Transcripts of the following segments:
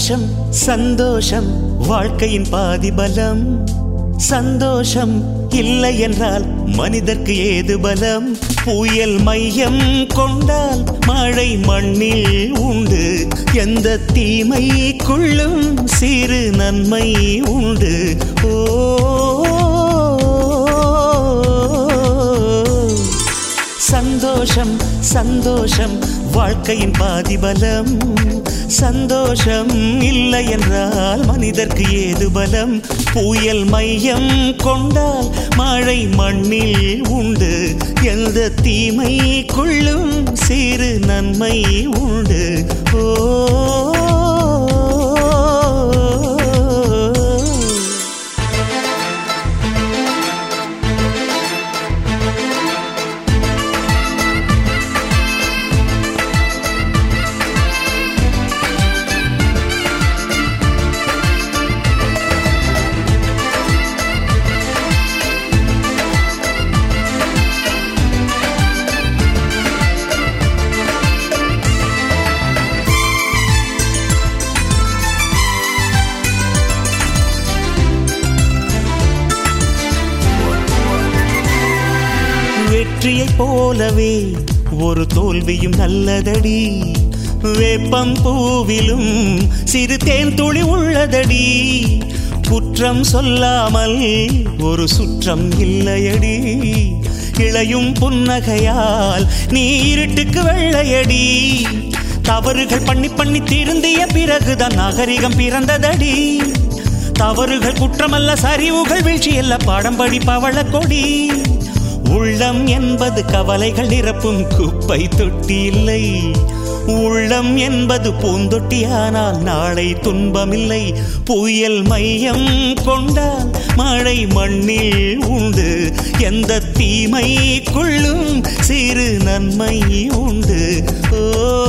சந்தோஷம் சந்தோஷம் வாழ்க்கையின் பாதி பலம். சந்தோஷம் இல்லை என்றால் மனிதர்க்கு ஏது பலம்? புயல் மையம் கொண்டால் மழை மண்ணில் உண்டு. எந்த தீமைக்குள்ளும் சிறு நன்மை உண்டு. ஓ சந்தோஷம் சந்தோஷம் வாழ்க்கையின் பாதி பலம். சந்தோஷம் இல்லை என்றால் மனிதர்க்கு ஏது பலம்? புயல் மையம் கொண்டால் மழை மண்ணில் உண்டு. எந்த தீமைக்குள்ளும் சிறு நன்மை உண்டு. ஓ வெற்றியைப் போலவே ஒரு தோல்வியும் நல்லதடி. வேப்பம் பூவிலும் சிறு தேன் துளி உள்ளதடி. குற்றம் சொல்லாமல் ஒரு சுற்றம் இல்லையடி. இளையும் புன்னகையால் நீ இருட்டுக்கு வெள்ளையடி. தவறுகள் பண்ணி பண்ணி திருந்திய பிறகுதான் நாகரிகம் பிறந்ததடி. தவறுகள் குற்றமல்ல, சரிவுகள் வீழ்ச்சியல்ல, பாடம்படி பவள கொடி. உள்ளம் என்பது கவலைகள் நிரப்பும் குப்பை தொட்டி இல்லை. உள்ளம் என்பது பூந்தொட்டியானால் நாளை துன்பமில்லை. புயல் மையம் கொண்டால் மழை மண்ணில் உண்டு. எந்த தீமைக்குள்ளும் சிறு நன்மை உண்டு. ஓ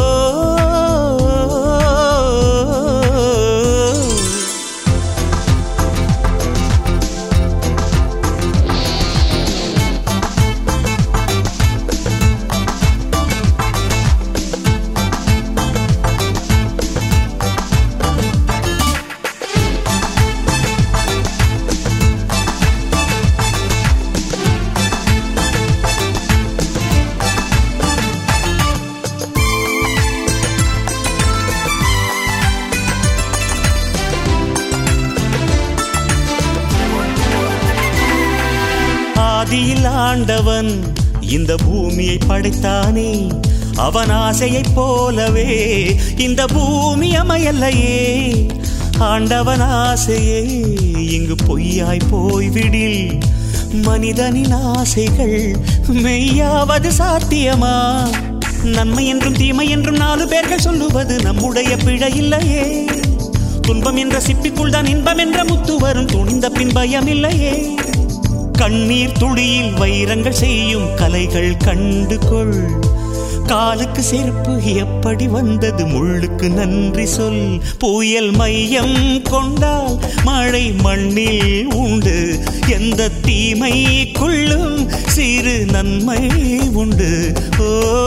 ஆதியில் ஆண்டவன் இந்த பூமியை படைத்தானே. அவன் ஆசையைப் போலவே இந்த பூமி அமையல்லையே. ஆண்டவன் ஆசையே இங்கு பொய்யாய் போய்விடில் மனிதனின் ஆசைகள் மெய்யாவது சாத்தியமா? நன்மை என்றும் தீமை என்றும் 4 பேர்கள் சொல்லுவது நம்முடைய பிழை இல்லையே. துன்பம் என்ற சிப்பிக்குள் தான் இன்பம் என்ற முத்து வரும். துணிந்த பின் பயம் இல்லையே. கண்ணீர் துளியில் வைரங்கள் செய்யும் கலைகள் கண்டு கொள். காலுக்கு செருப்பு எப்படி வந்தது, முள்ளுக்கு நன்றி சொல். புயல் மையம் கொண்டால் மழை மண்ணில் உண்டு. எந்த தீமைக்குள்ளும் சிறு நன்மை உண்டு. ஓ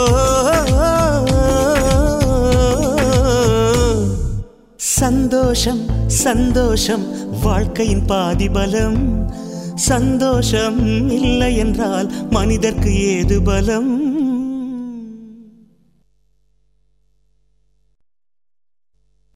சந்தோஷம் சந்தோஷம் வாழ்க்கையின் பாதி பலம். சந்தோஷம் இல்லை என்றால் மனிதர்க்கு ஏது பலம்?